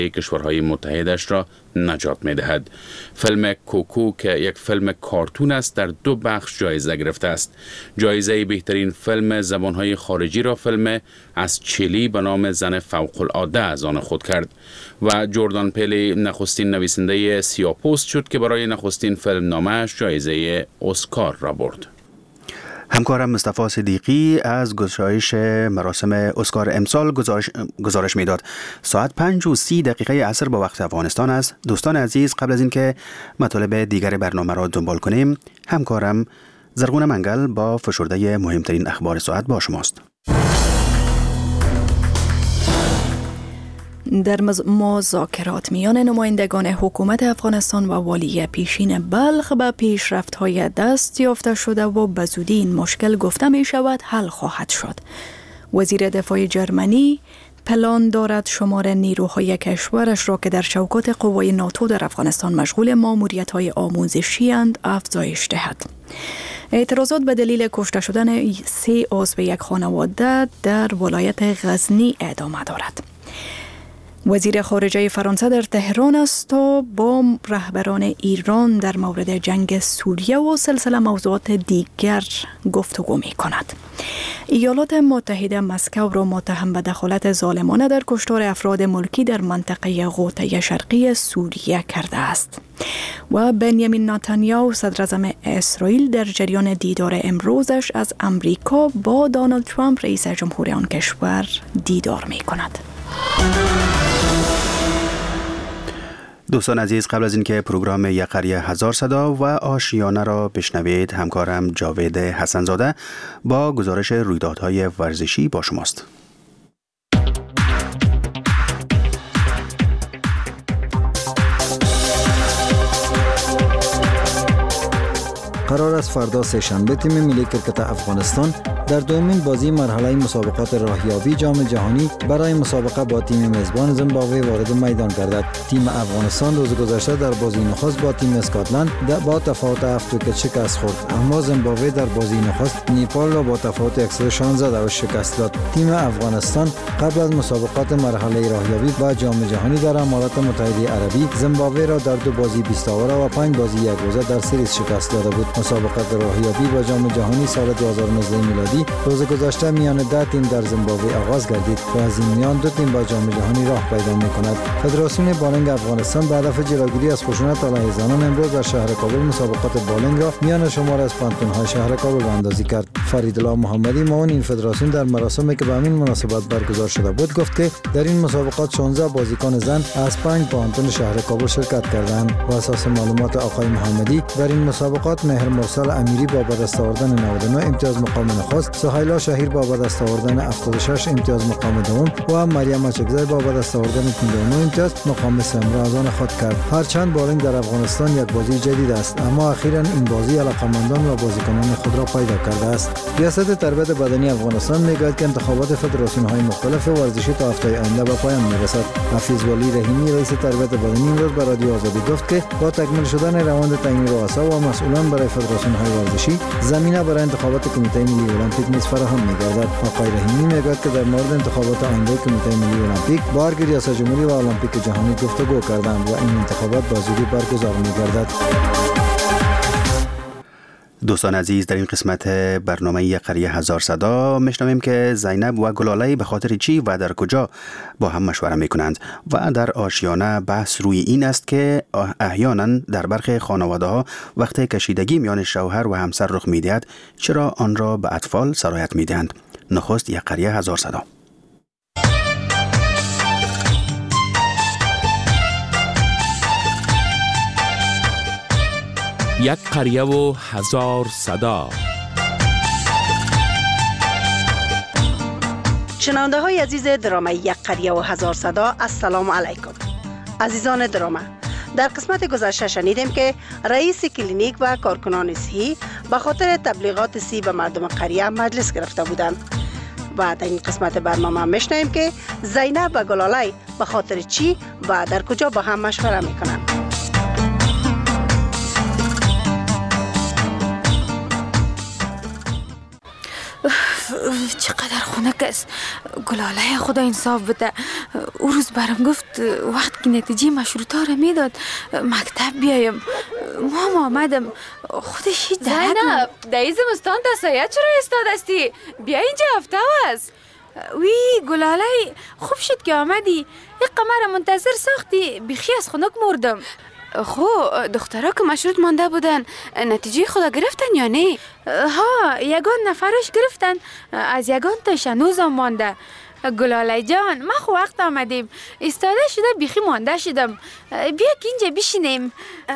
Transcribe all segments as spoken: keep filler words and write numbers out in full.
کشورهای متحدش را نجات می دهد. فیلم کوکو که یک فیلم کارتون است در دو بخش جایزه گرفته است. جایزه بهترین فیلم زبانهای خارجی را فیلم از چیلی به نام زن فوق العاده از آن خود کرد و جردان پیل نخستین نویسنده سیاه‌پوست شد که برای نخستین فیلم نامش جایزه اسکار را برد. همکارم مصطفی صدیقی از گزارش مراسم اسکار امسال گزارش, گزارش میداد. ساعت پنج و سی دقیقه عصر با وقت افغانستان است. دوستان عزیز، قبل از اینکه مطالب دیگر برنامه را دنبال کنیم، همکارم زرغون منگل با فشرده مهمترین اخبار ساعت با شماست. در مذاکرات میان نمایندگان حکومت افغانستان و والی پیشین بلخ به پیشرفت‌های دست یافته شده و به زودی این مشکل گفته می شود حل خواهد شد. وزیر دفاع جرمنی پلان دارد شمار نیروهای کشورش را که در چوکات قوای ناتو در افغانستان مشغول ماموریت‌های آموزشی اند افزایش دهد. اعتراضات به دلیل کشته شدن سه عضو یک خانواده در ولایت غزنی ادامه دارد. وزیر خارجه فرانسه در تهران است تا با رهبران ایران در مورد جنگ سوریه و سلسله موضوعات دیگر گفتگو می کند. ایالات متحده مسکو را متهم به دخالت ظالمانه در کشتار افراد ملکی در منطقه غوطه شرقی سوریه کرده است. و بنیامین نتانیاهو صدر اعظم اسرائیل در جریان دیدار امروزش از امریکا با دونالد ترامپ رئیس جمهور آن کشور دیدار می کند. دوستان عزیز، قبل از اینکه پروگرام یک قریه هزار صدا و آشیانه را بشنوید، همکارم جاوید حسنزاده با گزارش رویدادهای ورزشی با شماست. قرار است فردا سه‌شنبه تیم ملی کرکت افغانستان در دومین بازی مرحله مسابقات راهیابی جام جهانی برای مسابقه با تیم میزبان زیمبابوه وارد میدان گردد. تیم افغانستان روز گذشته در بازی نخست با تیم اسکاتلند با تفاوت هفت ویکت شکست خورد، اما زیمبابوه در بازی نخست نیپال را با تفاوت صد و شانزده شکست داد. تیم افغانستان قبل از مسابقات مرحله راهیابی با جام جهانی در امارات متحده عربی زیمبابوه را در دو بازی بیست اوور و پنج بازی یک روزه در سریز شکست داده بود. مسابقات راهیابی با جام جهانی سال دو هزار و نوزده میلادی روز گذشته میان ده تیم در زیمبابوه آغاز گردید و از این میان دو تیم با جام جهانی راه پیدا می‌کند. فدراسیون بالنگ افغانستان به هدف جلوگیری از خشونت علیه زنان امروز در شهر کابل مسابقات بالنگ را میان شمار از پانتون‌های شهر کابل اندازی کرد. فریدالله محمدی معاون این فدراسیون در مراسمی که به همین مناسبت برگزار شده بود گفت که در این مسابقات شانزده بازیکن زن از پنج پانتون شهر کابل شرکت کردند. و اساس معلومات آقای محمدی در این مسابقات مهر مرسل امیری با به دست آوردن نود و نه امتیاز مقام نخست، سهیلا شهیر با به دست آوردن هفتاد و شش امتیاز مقام دوم و مریم اچکزی با به دست آوردن پنجاه و نه امتیاز مقام سوم را از آن خود کرد. هرچند بالنگ در افغانستان یک بازی جدید است، اما اخیراً این بازی علاقه‌مندان و بازیکنان خود را پیدا کرده است. ریاست تربیت بدنی افغانستان میگوید که انتخابات فدراسیون‌های مختلف ورزشی تا هفته آینده به پایان میرسد. حفیظ ولی رحیمی رئیس تربیت بدنی امروز به رادیو آزادی گفت که با تکمیل شدن روند تعیین رؤسا و مسئولان برای فدراسیون‌های ورزشی زمینه برای انتخابات کمیته ملی المپیک نیز فراهم می‌گردد. آقای رحیمی میگوید که در مورد انتخابات آینده کمیته ملی المپیک با ریاست جمهوری و المپیک جهانی گفتگو کردند و این انتخابات به زودی برگزار می‌گردد. دوستان عزیز، در این قسمت برنامه یک قریه هزار صدا میشنویم که زینب و گلاله به خاطر چی و در کجا با هم مشوره میکنند و در آشیانه بحث روی این است که احیانا در برخی خانواده ها وقت کشیدگی میان شوهر و همسر رخ میدهد، چرا آن را به اطفال سرایت میدهند. نخست یک قریه هزار صدا. یک قریه و هزار صدا. شنونده های عزیز درامه یک قریه و هزار صدا، السلام علیکم. عزیزان درامه، در قسمت گذشته شنیدیم که رئیس کلینیک و کارکنان صحی به خاطر تبلیغات صحی به مردم قریه مجلس گرفته بودند و در این قسمت برنامه میشنویم که زینب و گلاله به خاطر چی و در کجا با هم مشوره میکنند. چقدر خنک است. گلاله خدا انصاف بده. او روز برام گفت وقت که نتیجه مشروطه را میداد مکتب بیایم. ماما آمدم خودش هیچ درد زینب در این زمستان دستایت چرا استاد استی؟ بیا اینجا هفته است. وی گلاله خوب شد که آمدی. یک قمر منتظر ساختی بیخی از خنک مردم. خو دخترها که مشروط مانده بودن نتیجه خدا گرفتن یا نه؟ ها یگان نفرش گرفتن، از یگان تا شنوزم مانده. گلاله جان ما خو وقت آمدیم، ایستاده شده بیخی مانده شدم. بیا که اینجا بشینیم.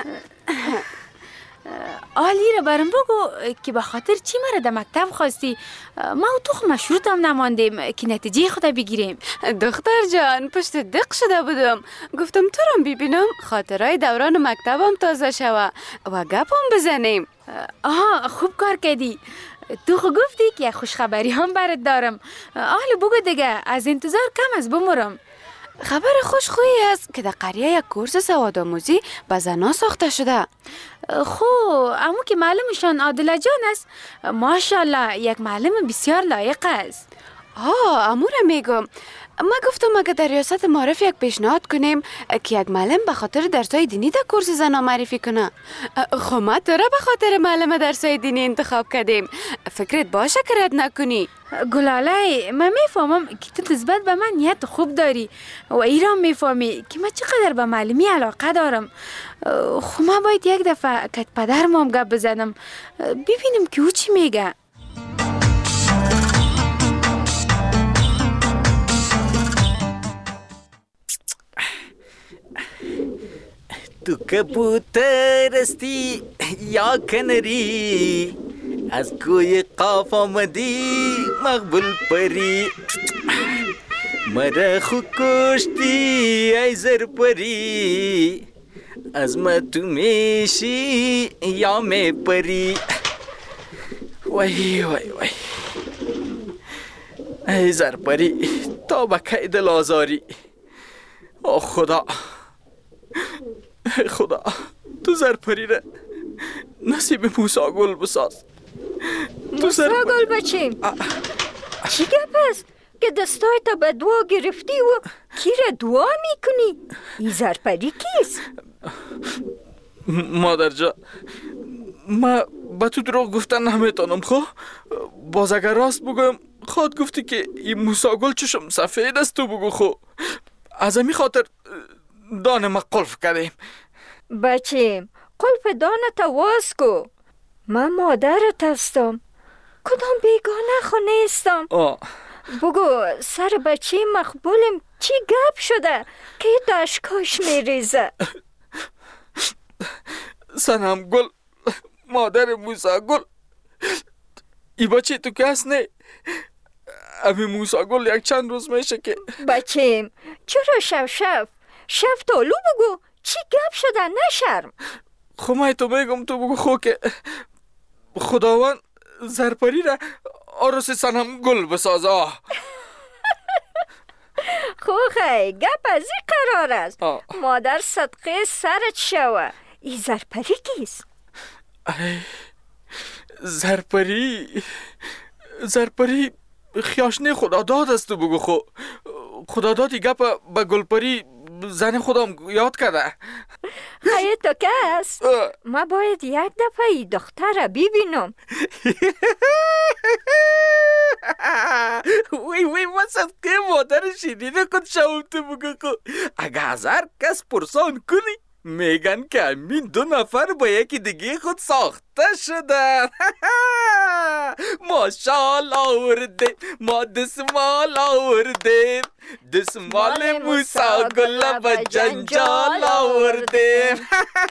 آلی را برم بگو که به خاطر چی مرا در مکتب خواستی؟ ما و تو مشروط هم نماندیم که نتیجه خدا بگیریم. دختر جان پشت دق شده بودم، گفتم تو را ببینم خاطرهای دوران مکتبم تازه شوه و گپم بزنیم. آها خوب کار کردی. تو خو گفتی که خوشخبری هم برات دارم. آلی بگو دیگه، از انتظار کم از بمرم. خبر خوش خویی است که در قریه یک کورس سوادآموزی به زنان ساخته شده. خو امو که معلمشان عادله جان است، ماشاءالله یک معلم بسیار لایق است. آه امو را میگم. ما گفتم اگه در ریاست معارف یک پیشنهاد کنیم که یک معلم به خاطر درسای دینی در کورس زنان معرفی کنه. خب ما تو را به خاطر معلم درسای دینی انتخاب کردیم. فکرت باشه که رد نکنی. گلاله من میفهمم که تو نسبت به من نیت خوب داری و ایران میفهمی که من چقدر به معلمی علاقه دارم. خب من باید یک دفعه که پدرم هم گپ بزنم ببینم که او چی میگه. تو کبوتر استی یا کنری، از کوی قاف آمدی مقبول پری، مرا خو کشتی ای زر پری، از ما تو میشی یا می پری. وای وای وای ای زر پری تا بکی دل آزاری. آه خدا خدا تو زرپری را نصیب موسی گل بساز. موسی گل بچیم چی گپ است که دستای تا به دعا گرفتی و کی را دعا میکنی؟ این زرپری کیست؟ مادر جان ما به تو دروغ گفتن نمیتونم. خب باز اگر راست بگم خود گفتی که این موسی گل چشم سفید است. تو بگو خب از همین خاطر دانه ما قلف کردیم. بچیم قلف دانه تا واز کو. من مادرت هستم، کدام بیگانه خو نیستم. بگو سر بچه مقبولم چی گپ شده که داشکاش میریزه؟ سنم گل مادر موسی گل ای بچه تو کس نه. امی موسی گل یک چند روز میشه که بچیم چرا شف شف شف تالو بگو چی گپ شده نشرم. خب من تو میگم تو بگو خو که خداوند زرپری را عروس سنم گل بسازه. خو خی گپ از این قرار است. آه. مادر صدقه سرت شوه. این زرپری کیست؟ زرپری زرپری خیاشنه خداداد است. تو بگو خو خدادادی گپ به گلپری زن خودم یاد کرده. خیلی تو کس ما باید یک دفعه ای دختر را ببینم. وی وی ما صدقه مادر شیرین کن شاوم. تو بگو خو اگه هزار کس پرسان کنی میگن که همین دو نفر با یکی دیگه خود ساخته شدن. ماشاءالله آوردیم ما دسمال آوردیم، دسمال موسی گل با جنجال آوردیم.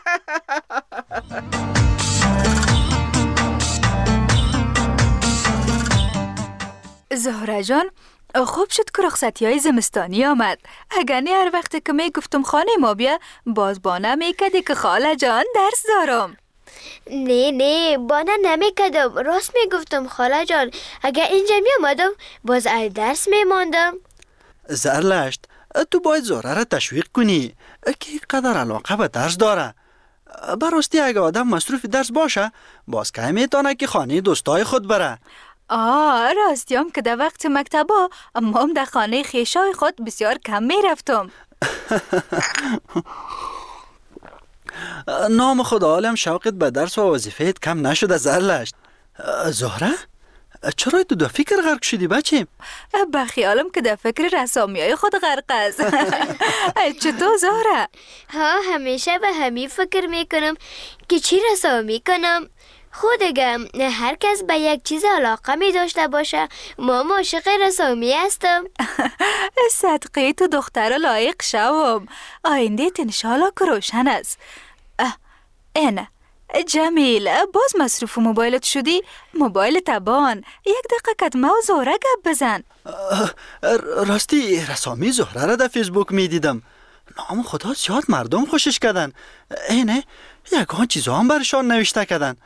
زهره جان خوب شد که رخصتی های زمستانی آمد. اگر نه هر وقت که می گفتم خانه ما بیا باز بانه می کدی که خاله جان درس دارم. نه نه بانه نمی کدم، راست می گفتم خاله جان. اگر اینجا می آمدم باز ای درس می ماندم. زرلشت تو باید زهره را تشویق کنی که قدر علاقه به درس داره. براستی اگه آدم مصروف درس باشه باز که میتونه که خانه دوستای خود بره. آه راستیم که در وقت مکتبا مام در خانه خیشای خود بسیار کم می رفتم. نام خدا عالم شوقت به درس و وظیفهت کم نشده زرلشت. زهره؟ چرا تو در فکر غرق شدی بچه؟ به خیالم که در فکر رسامی های خود غرق است. چطور زهره؟ ها همیشه به همین فکر میکنم که چی رسامی کنم. خودگم هر کس به یک چیز علاقه می داشته باشه. ما عاشق رسامی هستم. صدقه تو دختر لایق شوم. آینده انشالله که روشن است. اینه جمیل، باز مصروف موبایلت شدی؟ موبایل تبان. یک دقیقه کد ما و زهره گپ بزن. راستی رسامی زهره را در فیسبوک می دیدم. نام خدا زیاد مردم خوشش کردن. اینه یکان چیزا هم برشان نوشته کردن.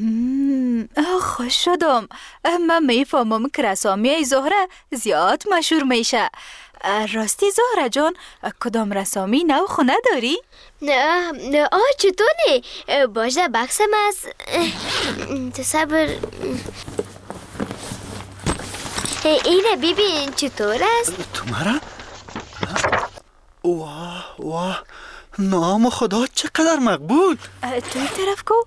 خوش شدم. من میفهمم که رسامی زهره زیاد مشهور میشه. راستی زهره جان کدام رسامی نو خونه داری؟ نه نه آه چطور نه؟ باشه بکسم است. تصبر. اینه ببین چطور است؟ تو مرا؟ واه واه نام خدا چقدر مقبول. توی طرف کو؟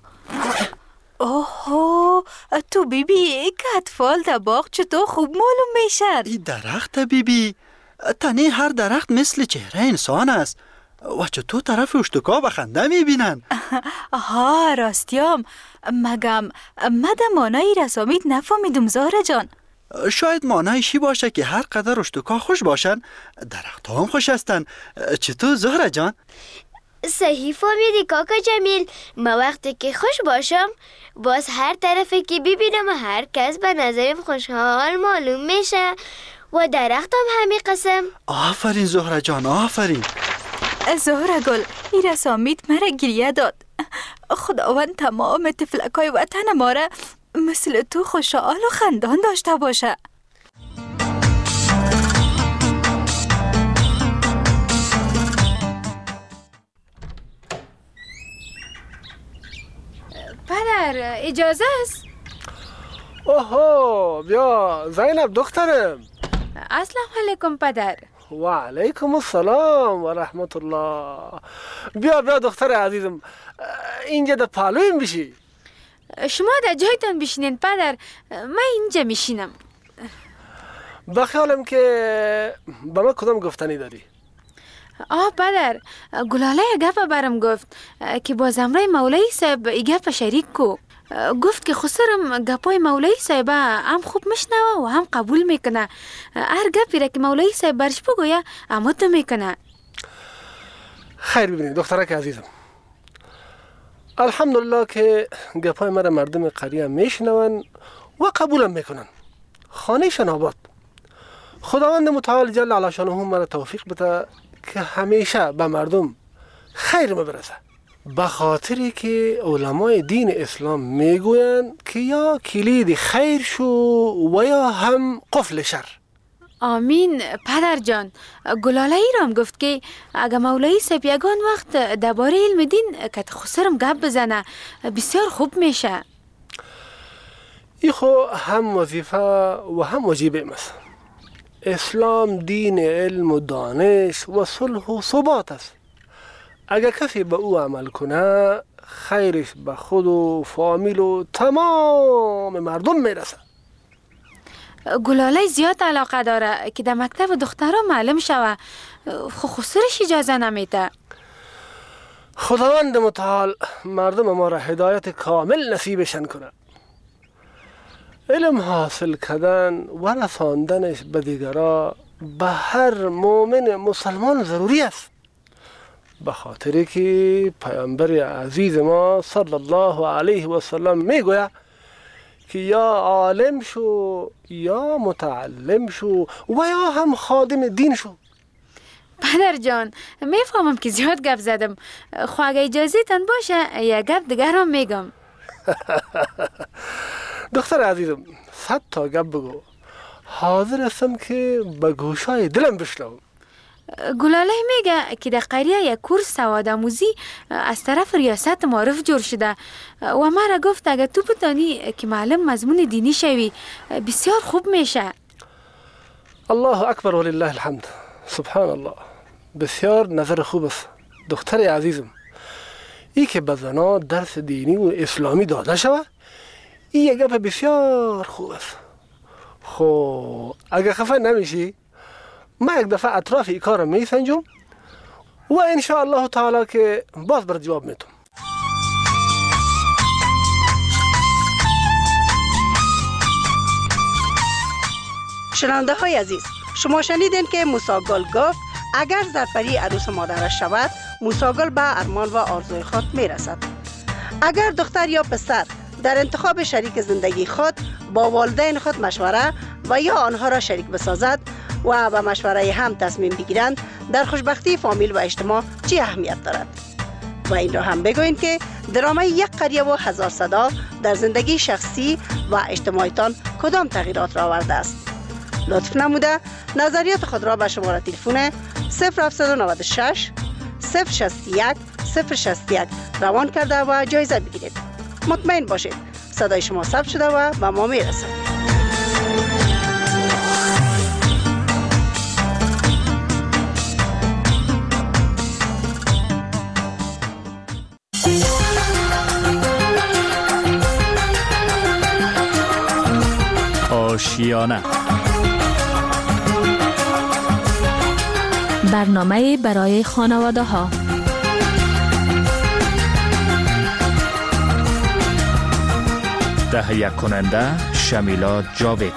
اوه تو بیبی که اطفال در باغ چطور خوب معلوم میشن. این درخت بیبی تنه هر درخت مثل چهره انسان است و چطور طرف اشتکا و خنده میبینن. آها راستیم مگم مده مانای رسامیت نفهمیدم زهره جان. شاید مانایشی باشه که هر قدر اشتکا خوش باشن درخت هم خوش هستن. چطور زهره جان؟ صحیح فهمیدی کاکا جمیل. ما وقتی که خوش باشم باز هر طرفی که ببینم هر کس به نظرم خوشحال معلوم میشه و درختم همین قسم. آفرین زهره جان آفرین. زهره گل این رسامیت مرا گریه داد. خداوند تمام تفلکای وطن ما را مثل تو خوشحال و خندان داشته باشه. پدر اجازه است؟ اوهو بیا زینب دخترم. السلام علیکم پدر. و علیکم السلام و رحمت الله. بیا بیا دختر عزیزم اینجا در پالویم بشی. شما در جایتان بشینین پدر، من اینجا میشینم. بخیالم که به من کدام گفتنی داری؟ آه پدر گلاله گپ برم گفت که با زمره مولایی صاحب ای گپ شریک کو. گفت که خسرم گپای مولایی صاحب هم خوب مشنوه و هم قبول میکنه. هر گپی را که مولایی صاحب برش بگویه اما تو میکنه. خیر ببینید دخترک عزیزم، الحمدلله که گپای مرا مردم قریه میشنون و قبولم میکنن. خانه شان آباد. خداوند متعال جل علی شانه مرا توفیق بده که همیشه به مردم خیر مبرسه. به خاطری که علمای دین اسلام میگویند که یا کلید خیر شو و یا هم قفل شر. آمین پدر جان. گلاله ای رام گفت که اگه مولایی صاحب یگان وقت درباره علم دین که خسرم گپ بزنه بسیار خوب میشه. ای خو هم وظیفه و هم واجبه است. اسلام دین علم و دانش و صلح و ثبات است. اگر کسی به او عمل کنه خیرش به خود و فامیل و تمام مردم میرسه. گلاله زیاد علاقه داره که در مکتب دخترها معلم شوه، خو خسرش اجازه نمیده. خداوند متعال مردم ما را هدایت کامل نصیبشن کنه. علم حاصل کردن و رساندنش به دیگران به هر مؤمن مسلمان ضروری است. به خاطر که پیامبر عزیز ما صلی الله علیه و سلم میگوید که یا عالم شو یا متعلم شو و یا هم خادم دین شو. پدر جان میفهمم که زیاد گپ زدم، خو اگه اجازه تن باشه یک گپ دیگر هم میگم. دختر عزیزم صد تا گپ بگو، حاضر هستم که به گوشای دلم بشنوم. گلاله میگه که در قریه یک کورس سواد آموزی از طرف ریاست معارف جور شده و ما را گفت اگه تو بتانی که معلم مضمون دینی شوی بسیار خوب میشه. الله اکبر ولله الحمد. سبحان الله. بسیار نظر خوب است دختر عزیزم. ای که به زنا درس دینی و اسلامی داده شود این یک گپ بسیار خوب است. خب اگه خفه نمیشی ما یک دفعه اطراف ای کار می سنجم و انشاءالله تعالی که باز بر جواب میتم. شنونده های عزیز، شما شنیدین که موسی گل گفت اگر زرپری عروس مادرش شود موسی گل به ارمان و آرزوی خود میرسد. اگر دختر یا پسر در انتخاب شریک زندگی خود با والدین خود مشوره و یا آنها را شریک بسازد و به مشوره هم تصمیم بگیرند در خوشبختی فامیل و اجتماع چی اهمیت دارد. و این را هم بگوین که درامه یک قریه و هزار صدا در زندگی شخصی و اجتماعیتان کدام تغییرات را آورده است. لطف نموده نظریات خود را به شماره تلفن صفر هفت نه شش صفر شصت و یک صفر شصت و یک روان کرده و جایزه بگیرید. مطمئن باشید صدای شما ثبت شده و به ما میرسد. آشیانه برنامه برای خانواده ها. تهیه کننده شمیلا جاوید.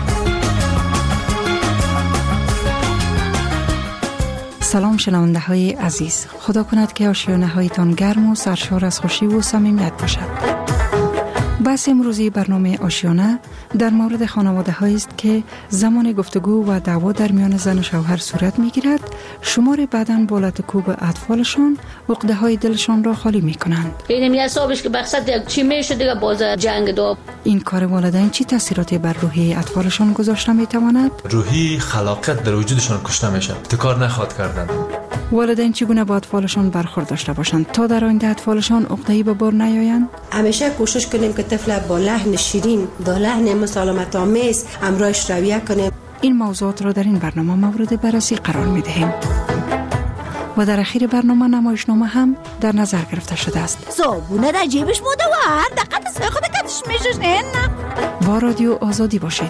سلام شنونده های عزیز، خدا کند که آشیانه هایتان گرم و سرشار از خوشی و صمیمیت باشد. بحث امروزی برنامه آشیانه در مورد خانواده هایی است که زمان گفتگو و دعوا در میان زن و شوهر صورت می گیرد، شمار بعداً بالات کوب اطفالشان عقده های دلشان را خالی می کنند. این می حسابش که بخصد چی میشه دیگه باز جنگ دو. این کار والدین چی تاثیراتی بر روحی اطفالشان گذاشته می تواند؟ روحی خلاقیت در وجودشان کشته میشه، ابتکار نخواد کردن. والدین چگونه با اطفالشان برخورد داشته باشند تا در آینده اطفالشان عقده‌ای به بار نیایند؟ همیشه کوشش کنیم که طفل با لحن شیرین، با لحن مسالمت آمیز همراهش رویه کنیم. این موضوعات را در این برنامه مورد بررسی قرار می دهیم. و در اخیر برنامه نمایشنامه هم در نظر گرفته شده است. صابونه در جیبش بوده و هر دقیقه سه خود کتش میشش نه. با رادیو آزادی باشید.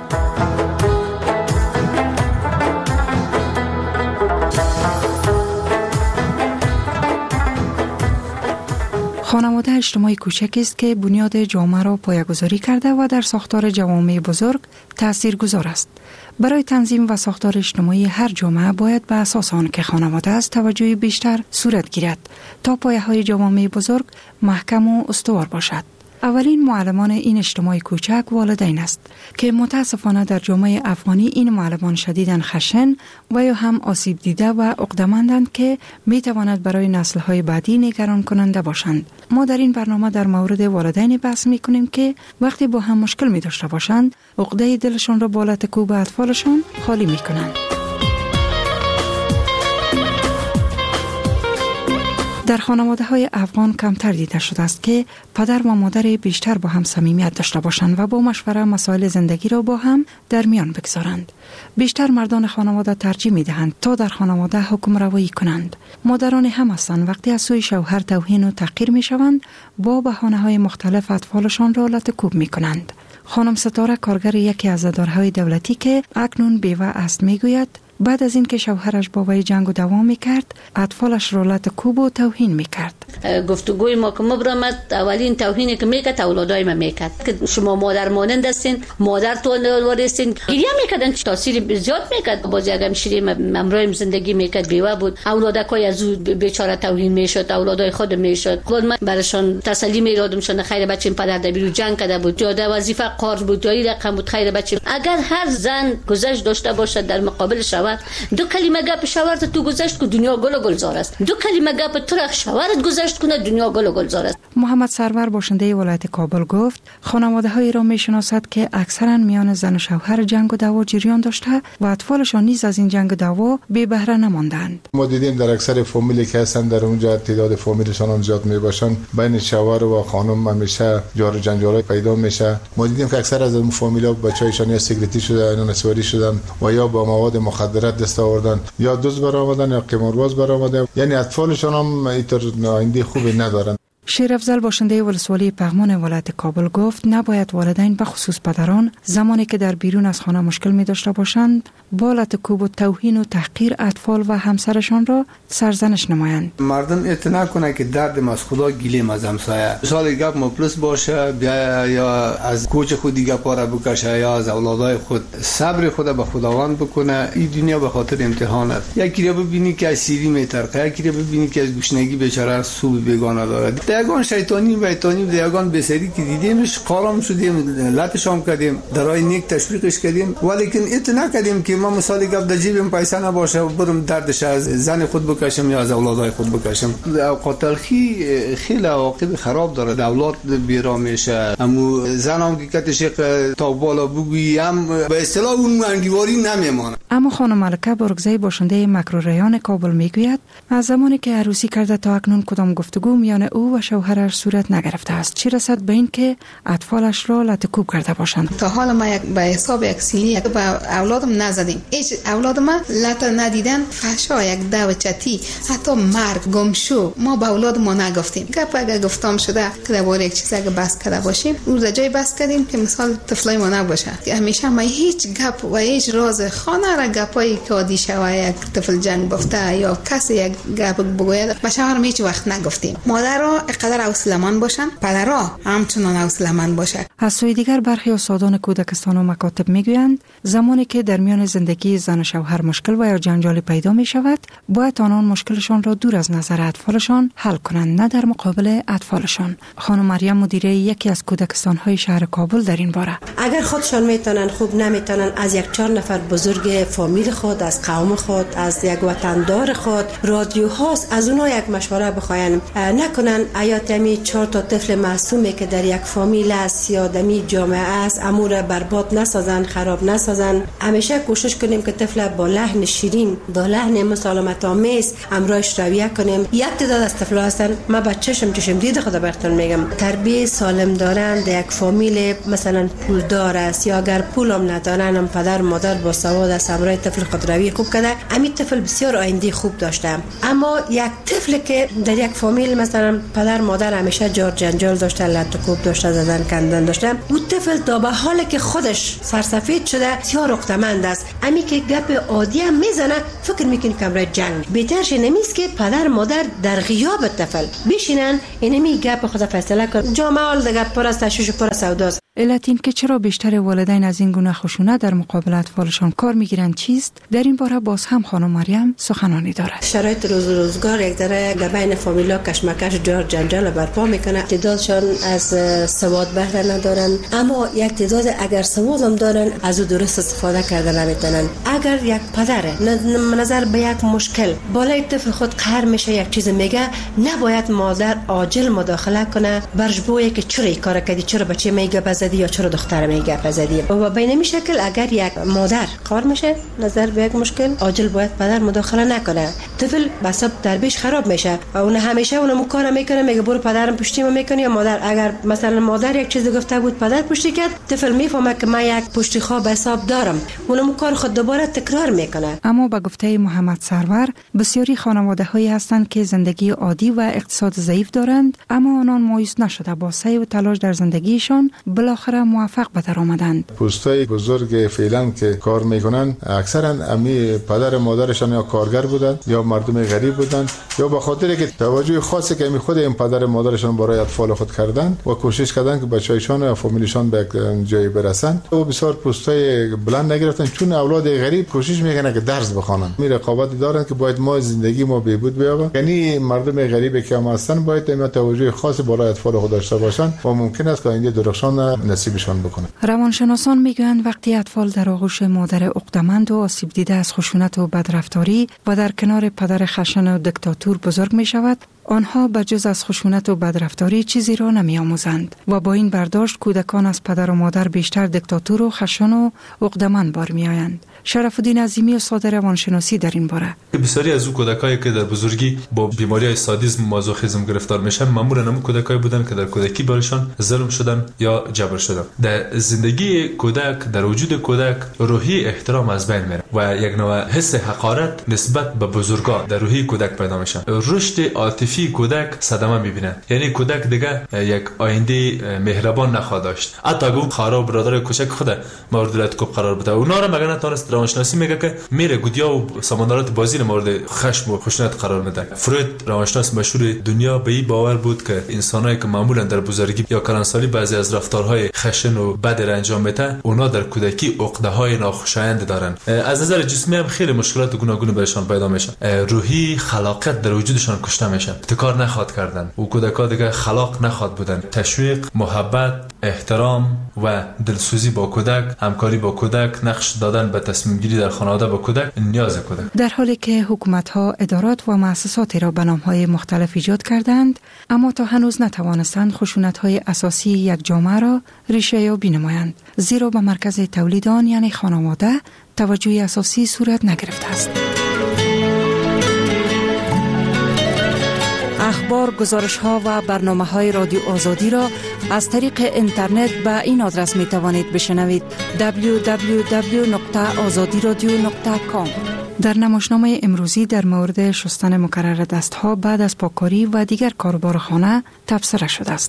خانواده اجتماعی کوچک است که بنیاد جامعه را پایه‌گذاری کرده و در ساختار جوامع بزرگ تاثیرگذار است. برای تنظیم و ساختار اجتماعی هر جامعه باید به اساس آن که خانواده است توجه بیشتر صورت گیرد تا پایه‌های جوامع بزرگ محکم و استوار باشد. اولین معلمان این اجتماع کوچک والدین است که متاسفانه در جامعه افغانی این معلمان شدیداً خشن و یا هم آسیب دیده و عقده‌مندند که می تواند برای نسل‌های بعدی نگران کننده باشند. ما در این برنامه در مورد والدین بحث می کنیم که وقتی با هم مشکل می داشته باشند عقده دلشان را بالات کوب اطفالشان خالی می کنند. در خانواده های افغان کمتر دیده شده است که پدر و مادر بیشتر با هم صمیمیت داشته باشند و با مشوره مسائل زندگی را با هم در میان بگذارند. بیشتر مردان خانواده ترجیح می دهند تا در خانواده حکم روایی کنند. مادران هم هستند وقتی از سوی شوهر توهین و تحقیر می شوند با بهانه های مختلف اطفالشان را لطکوب می کنند. خانم ستاره کارگر یکی از اداره‌های دولتی که اکنون بیوه است می گوید بعد از این که شوهرش با وی جنگ و دوام میکرد اطفالش را لطکوب و توهین میکرد. گفتگوی ما که مبرمت اولین توهینی که میکرد اولادای ما میکرد که شما مادر مانند هستین، مادر تو وارستین، گریه میکردن، تاثیر زیاد میکرد. باز یکم شیرین امرویم زندگی میکرد، بیوه بود، اولادکای از او بیچاره توهین میشد، اولادای خود میشد. بعد من براشون تسلی میدادم شون خیر بچه پدر در بیرو جنگ کرده بود، جاده وظیفه قار بود، یا رقم بود، خیر بچه. اگر هر زن گذشت داشته باشد در مقابل دو کلمه گپ شوهرت تو گذشت که دنیا گل و گلزار است. دو کلمه گپ تو را شوهرت گذشت رشد کنه دنیا گل و گلزار است. محمد سرور باشنده ولایت کابل گفت خانواده های را می شناسد که اکثرا میان زن و شوهر جنگ و دعوا جریان داشته و اطفالشان نیز از این جنگ و دعوا بی بهره نماندند. ما دیدیم در اکثر فامیلی که هستن در اونجا تعداد فامیلشان زیاد می باشن، بین شوهر و خانم همیشه جار و جنجال پیدا میشه. ما دیدیم که اکثر از اون فامیلا بچه‌هایشان یا سیگریتی شده یا نسواری شدن و یا با مواد مخدرات دست آوردن یا دزد برآمدن یا قمارباز برآمدن، یعنی اطفالشان هم اینطور آینده خوبی ندارن. شیرافضل باشنده ولسوالی پغمان ولایت کابل گفت نباید والدین به خصوص پدران زمانی که در بیرون از خانه مشکل می داشته باشند با لطکوب و توهین و تحقیر اطفال و همسرشان را سرزنش نمایند. مردم اعتنا کنه که درد از خدا گیلیم از همسایه. مثال گپ مپلس باشه بیا یا از کوچ خود دیگه پاره بکشه یا از اولادای خود صبر خود به خداوند بکنه. این دنیا به خاطر امتحان است. یکی رو ببینی که از سیری میترقه، یکی رو ببینی که از گشنگی بیچاره سو بیگانه داره. دیگان شیطانی و ایتانی دیگان بسری که دیدیمش قارم شدیم، لطشام کردیم، درای نیک تشویقش کردیم، ولیکن اتنا کردیم که ما مثالی گفت در جیبم پیسه نباشه و برم دردش از زن خود بکشم یا از اولادای خود بکشم. اوقات تلخی خیلی عواقب خراب داره، اولاد بیرا میشه. امو زنام که کتش تا بالا بگویم به اصطلاح اون انگیواری نمیمانه. اما خانم ملکه برگزی باشنده مکروریان کابل میگوید از زمانی که عروسی کرده تا اکنون کدام گفتگو میان او و شوهرش صورت نگرفته است، چی رسد به این که اطفالش را لطکوب کرده باشند. تا حالا ما یک به حساب یک سیلی به اولادم نزدیم، هیچ اولاد ما لط ندیدن، فحشا یک دوچتی حتی مرگ گمشو ما به اولاد ما نگفتیم. گپ اگه گفتم شده که درباره یک چیز اگه بس کرده باشیم اون جای بس کردیم که مثال طفلای ما نباشه. همیشه ما هیچ گپ و هیچ راز خانه را گپایی که عادی شوه یک طفل جنگ بفته یا کسی یک گپ بگوید به شوهرم هیچ وقت نگفتیم. مادرها قدر حوصله‌مند باشن، پدرها همچنان حوصله‌مند باشه. از سوی دیگر برخی استادان کودکستان و مکاتب میگویند زمانی که در میان زندگی زن و شوهر مشکل و یا جنجال پیدا می شود باید آنان مشکلشان را دور از نظر اطفالشان حل کنند، نه در مقابل اطفالشان. خانم مریم مدیره یکی از کودکستان‌های شهر کابل در این باره اگر خودشان میتونن خوب نمیتونن از یک چهار نفر بزرگ فامیل خود، از قوم خود، از یک وطندار خود، رادیو هاست از اونها یک مشوره بخواین، نکنن ایاتمی چهار تا طفل معصومی که در یک فامیل است یا دمی جامعه است امور برباد نسازن، خراب نسازن. همیشه کوشش کنیم که طفل با لحن شیرین، با لحن مسالمت آمیز امرایش رویه کنیم. یک تعداد از طفلا هستن ما بچه‌شم چشم دید خدا براتون میگم تربیت سالم دارن در یک فامیل مثلا پولدار است یا اگر پولم ندارن هم پدر مادر با سواد است امرای طفل خود روی خوب کرده، همین طفل بسیار آینده خوب داشته. اما یک طفل که در یک فامیل مثلا پدر مادر همیشه جار جنجال داشته، لط و کوب داشته، زدن کندن داشته، اون طفل تا به حالی که خودش سرسفید شده بسیار عقده‌مند است. امی که گپ عادی هم میزنه فکر میکنه که برای جنگ بهترش نمیست که پدر مادر در غیاب طفل بشینن اینمی گپ خود فیصله کنن. جامعه حال دیگه پر از تشویش و پر از سوداست. علت این که چرا بیشتر والدین از این گونه خشونت در مقابل اطفالشان کار میگیرند چیست؟ در این باره باز هم خانم مریم سخنانی دارد. شرایط روز روزگار یک ذره در بین فامیلا کشمکش جار جنجال برپا میکنه. تعدادشان از سواد بهره ندارن، اما یک تعداد اگر سواد هم دارن از او درست استفاده کرده نمیتونن. اگر یک پدر نظر به یک مشکل بالای طفل خود قهر میشه یک چیز میگه، نباید مادر عاجل مداخله کنه برجبوی که چرا این کار کردی، چرا بچه میگه یا چرا دختر میگه پزدی. و به این شکل اگر یک مادر قار میشه نظر به یک مشکل عاجل باید پدر مداخله نکنه. طفل بساب تربیش خراب میشه و اون همیشه اونم کار میکنه میگه برو پدرم پشتیمو میکنه یا مادر اگر مثلا مادر یک چیز گفته بود پدر پشتی کرد طفل میفهمه که من یک پشتی خواب حساب دارم، اونم کار خود دوباره تکرار میکنه. اما به گفته محمد سرور بسیاری خانواده هایی هستند که زندگی عادی و اقتصاد ضعیف دارند، اما آنان مایوس نشده با سعی و تلاش در زندگیشان بالاخره موفق به در آمدند. پستای بزرگ فعلا که کار میکنن اکثرا امی پدر مادرشان یا کارگر بودن یا مردم غریب بودن یا به خاطر که توجه خاصی که می خود این پدر مادرشان برای اطفال خود کردن و کوشش کردن که بچه‌هایشان و فامیلشان به جایی برسن و بسیار پستای بلند نگرفتن، چون اولاد غریب کوشش میکنن که درس بخوانن. می رقابت دارن که باید ما زندگی ما بهبود بیابه، یعنی مردم غریبی که هم هستن باید این توجه خاصی برای اطفال خود داشته باشن و ممکن است که این درخشان نصیبشان بکنه. روانشناسان میگویند وقتی اطفال در آغوش مادر عقده‌مند و آسیب دیده از خشونت و بدرفتاری و در کنار پدر خشن و دیکتاتور بزرگ می شود، آنها بجز از خشونت و بدرفتاری چیزی را نمی آموزند و با این برداشت کودکان از پدر و مادر بیشتر دیکتاتور و خشن و عقده‌مند بار می آیند. شرف الدین عظیمی استاد روانشناسی در این باره: بسیاری از او کودکایی که در بزرگی با بیماری‌های سادیسم و مازوخیسم گرفتار میشن معمولاً هم کودکایی بودن که در کودکی برایشان ظلم شدن یا جبر شدن. در زندگی کودک، در وجود کودک، روحی احترام از بین میره و یک نوع حس حقارت نسبت به بزرگان در روحی کودک پیدا میشه. رشد عاطفی کودک صدمه میبینه، یعنی کودک دیگه یک آینده مهربان نخواهد داشت. حتی اگه خارا و برادر کوچک خود مورد رتکوب قرار بده، اونا رو مگه نتونست روانشناسی میگه که میره گودیا و سمندرات بازی مورد خشم و خشونت قرار میده. فروید روانشناس مشهور دنیا به این باور بود که انسانایی که معمولا در بزرگی یا کلانسالی بعضی از رفتارهای خشن و بد را انجام میدن، اونا در کودکی عقده‌های ناخوشایند دارن. از نظر جسمی هم خیلی مشکلات گوناگون برشان پیدا میشه. روحی خلاقیت در وجودشان کشته میشه، ابتکار نخواد کردن و کودکا دیگه خلاق نخواد بودن. تشویق، محبت، احترام و دلسوزی با کودک، همکاری با کودک، نقش دادن به تصمیم گیری در خانواده با کودک نیاز کودک. در حالی که حکومت‌ها ادارات و مؤسساتی را به نام‌های مختلف ایجاد کردند، اما تا هنوز نتوانستند خشونت‌های اساسی یک جامعه را ریشه یابی نمایند، زیرا به مرکز تولید آن یعنی خانواده توجه اساسی صورت نگرفته است. اخبار، گزارش‌ها و برنامه‌های رادیو آزادی را از طریق اینترنت به این آدرس می توانید بشنوید: دبلیو دبلیو دبلیو نقطه آزادی رادیو نقطه کام. در نمایشنامه امروزی در مورد شستن مکرر دست‌ها بعد از پاککاری و دیگر کاربار خانه تبصره شده است.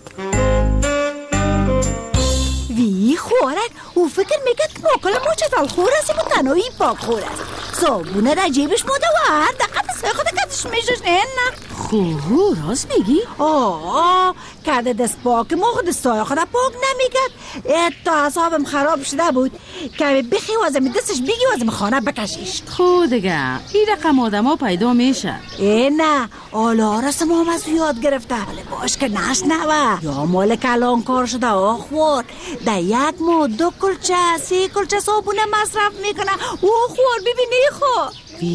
وی خوارک او فکر میکرد که ماکل ما چطال خور هستیم و تنهایی پاک خور است. صابونه در جیبش موده و هر دقیقه سای خود کتش میشش نه نه. خوب راست میگی؟ آه کرده دست پاک ما خود سای خود پاک نمیکرد. تا اصابم خراب شده بود که بخی وزم دستش بگی وزم خانه بکشیش. خود دیگه این رقم آدم ها پیدا میشه. ای نه آلا رسم هم از یاد گرفته ولی باش که نشنوه یا مال کلان کار شده آخوار در یک ماه دو کلچه سی کلچه صابونه مصرف میکنه. او خوار ببینی خو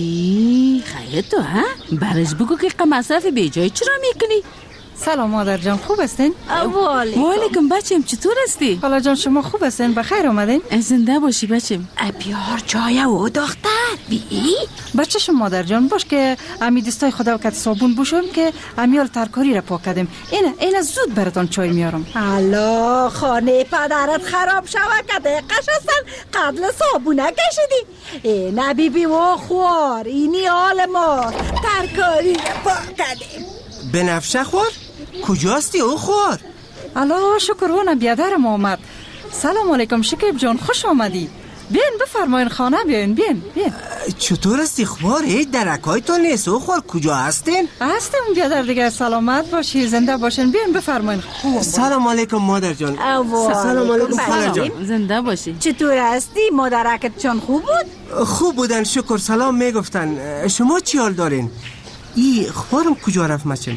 بی خیلی تو ها برش بگو که مصرف بی جای چرا میکنی؟ سلام مادر جان، خوب هستین؟ والیکم والیکم بچم، چطور هستی؟ خاله جان شما خوب هستین؟ بخیر آمدین؟ زنده باشی بچم. بیار چای و دختر بی بچه شما مادر جان باش که امی دستای خدا و کت صابون بوشم که امیال ترکاری را پاک کردیم. اینه اینه زود براتون چای میارم. الله خانه پدرت خراب شوه که دقیقش هستن قبل صابونه کشیدی. اینه بی بی و خوار اینی حال ما ترکاری را پاک کردیم. بنفشه خور؟ کجاستی او خور؟ الله شکرونه بیادرم آمد. سلام علیکم شکیب جان، خوش آمدی. بیاین بفرمایین خانه بیاین بیاین بیاین. چطور هستی خوار؟ هیچ درکای تو نیست او خور کجا هستین؟ هستم بیادر دیگه، سلامت باشی زنده باشین. بیاین بفرمایین. سلام علیکم مادر جان. سلام علیکم خاله جان. زنده باشی. چطور هستی؟ مادرکت جان خوب بود؟ خوب بودن شکر، سلام میگفتن. شما چی حال دارین؟ ای خوارم کجا رفت مچم؟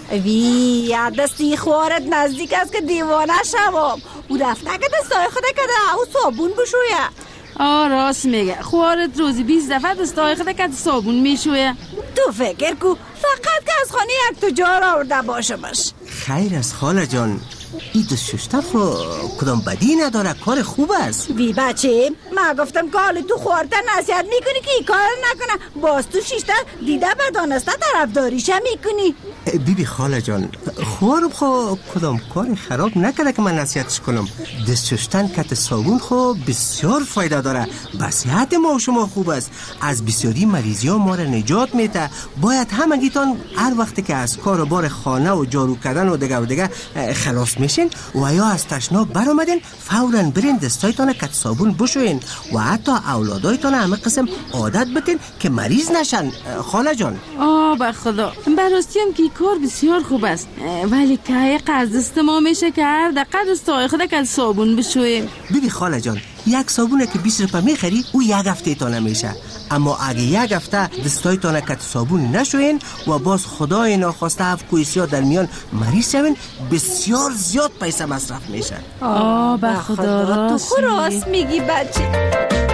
وی دستی خوارت نزدیک است که دیوانه شوام. او رفته که دستای خود کده او صابون بشویه. آه راست میگه، خوارت روزی بیست دفعه دستای خود کده صابون میشویه. تو فکر کو فقط که از خانه یک تجار آورده باشه باش. خیر است خاله جان، این دست شستن خو کدام بدی نداره، کار خوب است. بی بچه ما گفتم که حالی تو خوارتن نصیحت میکنی که این کار نکنه، باز تو شیشته دیده بدانسته طرفداریش میکنی. بی بی خاله جان خوارم خو کدام کار خراب نکرده که من نصیحتش کنم. دست شستن کت صابون خو بسیار فایده داره، به صحت ما و شما خوب است، از بسیاری مریضی ها ما را نجات میده. باید همگیتان هر وقتی که از کار و بار خانه و جارو کردن و دیگه و دیگه خلاص میشین و یا از تشنا برآمدین فوراً برین دستایتان کت صابون بشوین و حتی اولادایتان همه قسم عادت بتین که مریض نشن. خاله جان آه به خدا براستیم که کار بسیار خوب است، ولی که قرض دست ما میشه که هر دقیقه دستای خود کت صابون بشویم. بیبی خاله جان یک صابونه که بیست روپه میخری او یک هفته تانه میشه، اما اگه یک هفته دستای تانه کت صابون نشوین و باز خدای ناخواسته هفت کویسیا در میان مریض شوین، بسیار زیاد پیسه مصرف میشه. آه به خدا راست تو راست میگی بچه.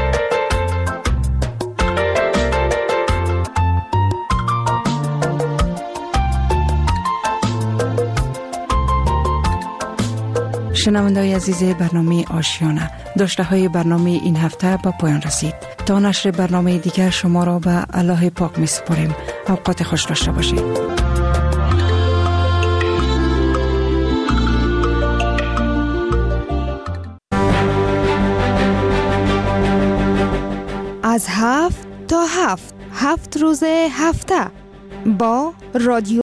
شنونده‌های عزیز برنامه آشیانه، داشته های برنامه این هفته به پایان رسید. تا نشر برنامه دیگر شما را به الله پاک می سپاریم. اوقات خوش داشته باشید. از هفت تا هفت هفت روز هفته با رادیو